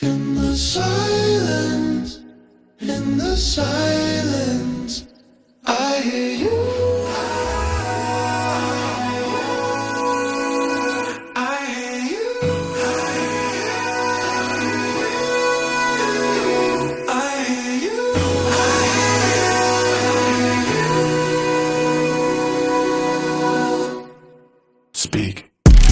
In the silence, in the silence, I hear you. I hear you. I hear you. Speak.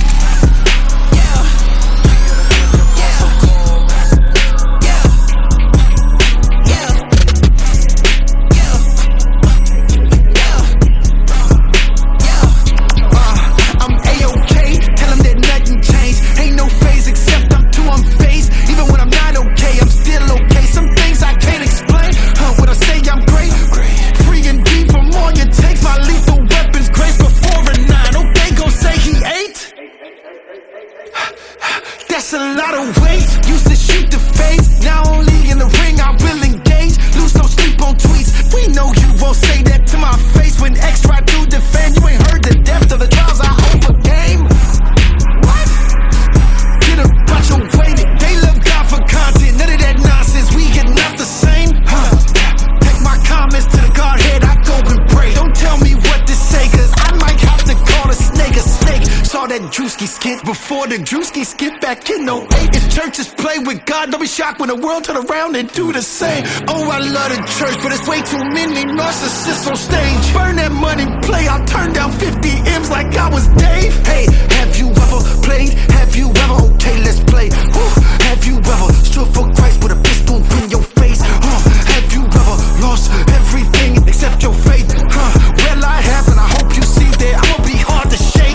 That's a lot of weight. Used to shoot the face, now only in the ring I will engage. Lose no sleep on tweets. We know you won't say that to my face. When X tried to defend, you ain't heard the depth of the trials I overcame. What? Get a bunch of weight. They love God for content. None of that nonsense. We get not the same. Take my comments to the Godhead. I go and pray. Don't tell me what to say, cause I might have to call a snake a snake. Saw that Drewski skit before the Drewski skit back in 08. If churches play with God, don't be shocked when the world turn around and do the same. Oh, I love the church, but it's way too many narcissists on stage. Burn that money, play, I'll turn down 50 M's like I was Dave. Hey, have you ever played? Have you ever? Okay, let's play. Have you ever stood for Christ with a pistol in your face? Have you ever lost everything except your faith? Well, I have, and I hope you see that I'ma be hard to shake.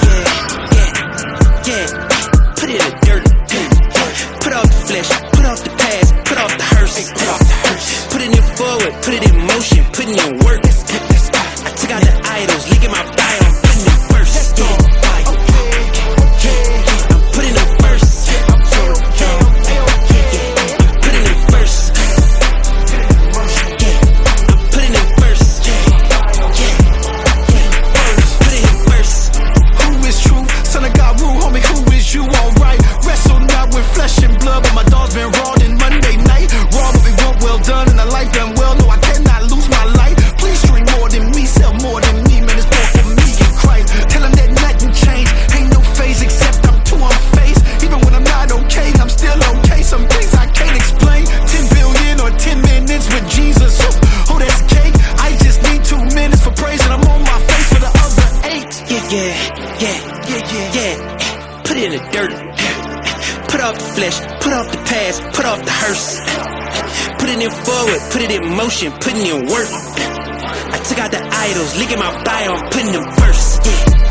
Yeah. Put it in the dirt. Put off the flesh, put off the past, put off the hearse. Putting it forward, put it in motion, putting in work. I took out the idols, look at my bio, I'm putting it first. I'm putting it first. I'm putting it first. I'm putting it first. Put it in first. Who is true? Son of God rule, homie, who is you? Alright, wrestle not with flesh and blood, but my dog's been raw in Monday night. Raw, but we want well done, and I like them well. No, I cannot lose my life. Please drink more than me, sell more than me, man, it's more for me and Christ. Tell him that nothing changed, ain't no phase except I'm too unfazed. Even when I'm not okay, I'm still okay. Some things I can't explain. 10 billion or 10 minutes with Jesus. Oh, that's cake. I just need 2 minutes for praise, and I'm on my face for the other 8. Yeah. Put it in the dirt. Put off the flesh, put off the past, put off the hearse. Putting it forward, put it in motion, putting in work. I took out the idols, look at my bio, I'm putting them first.